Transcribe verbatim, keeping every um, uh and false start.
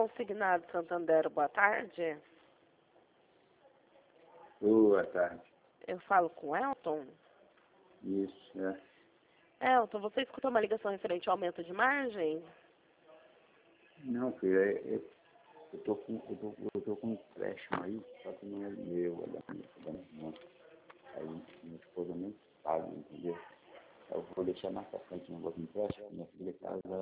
Consignado Santander, boa tarde. Boa tarde. Eu falo com Elton. Isso, é. Elton, você escutou uma ligação referente ao aumento de margem? Não, filho, é, é, eu, tô com, eu, tô, eu tô com um empréstimo aí, só que não é meu, é da minha, é da minha irmã. Aí minha esposa nem sabe, entendeu? Eu vou deixar mais pra frente o negócio do empréstimo, minha filha casa